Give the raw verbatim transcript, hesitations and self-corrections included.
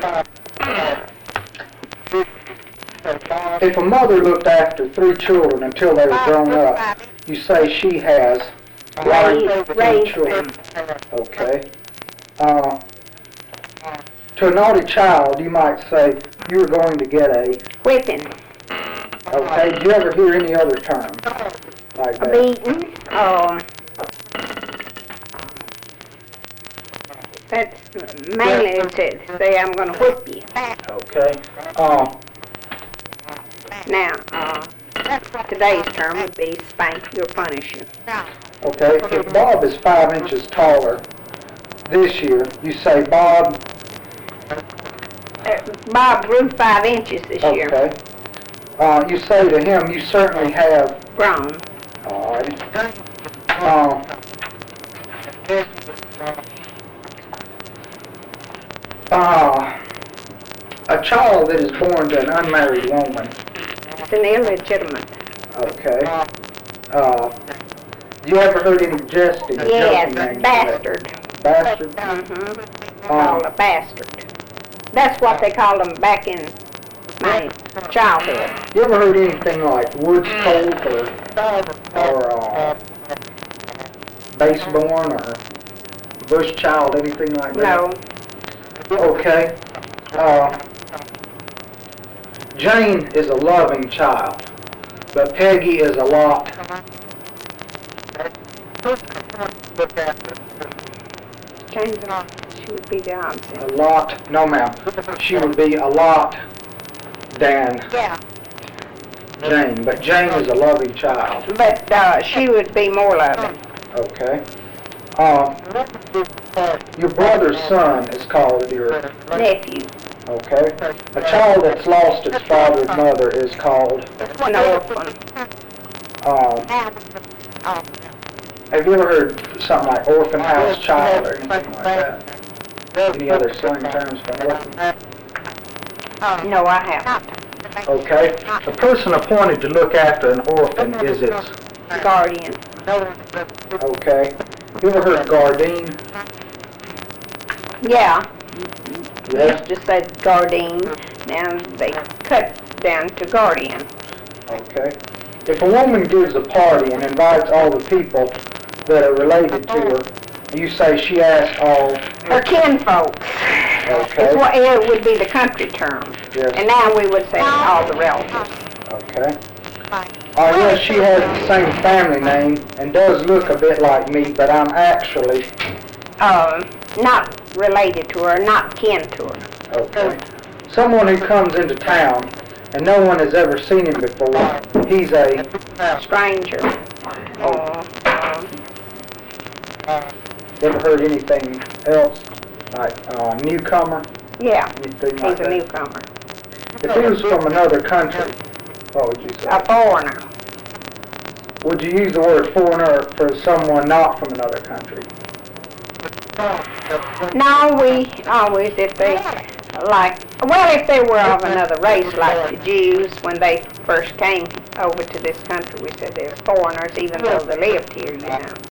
If a mother looked after three children until they were grown up, you say she has Raised, three raised children. them. Okay. Uh, to a naughty child, you might say you were going to get a. Whipping. Okay. Do you ever hear any other term like that? Beaten. Um, that's mainly to say I'm going to whip you. Okay. Uh, Now, uh, today's term would be spank you or punish you. okay. If Bob is five inches taller this year, you say Bob. Uh, Bob grew five inches this year. Okay. Uh, you say to him, you certainly have. Grown. All right. Uh, uh, a child that is born to an unmarried woman. It's an illegitimate. Okay. Uh, you ever heard any jesting? or Yes, joking names for that? bastard. Bastard. Mm-hmm. Called a bastard. That's what they called them back in my childhood. You ever heard anything like woods colt or or uh, baseborn or bush child, anything like that? No. Okay. Uh, Jane is a loving child, but Peggy is a lot. James, she would be the opposite. A lot. No, ma'am. She would be a lot than Jane, but Jane is a loving child. But uh, she would be more loving. Okay. Uh, your brother's son is called your Nephew. okay. A child that's lost its father and mother is called. An orphan. Uh, have you ever heard something like orphan house child or anything like that? Any other slang terms for orphan? No, I haven't. Okay. The person appointed to look after an orphan is its. Guardian. Okay. You ever heard Gardine? Yeah. Yeah. Used to say Guardian. Now they cut down to Guardian. Okay. If a woman gives a party and invites all the people that are related to her, you say she asked all. Her kinfolk. Okay. It's what it would be the country term. Yes. And now we would say all the relatives. Okay. Oh, yes, she has the same family name and does look a bit like me, but I'm actually. Uh, not related to her, not kin to her. Okay. Someone who comes into town and no one has ever seen him before, he's a. Stranger. Oh. Uh, You ever heard anything else? Like uh, newcomer? yeah, Anything he's like a that? newcomer. If he was from another country, what would you say? A foreigner. Would you use the word foreigner for someone not from another country? No, we always, if they, like, well, if they were of another race, like the Jews, when they first came over to this country, we said they're foreigners, even though they lived here, you know.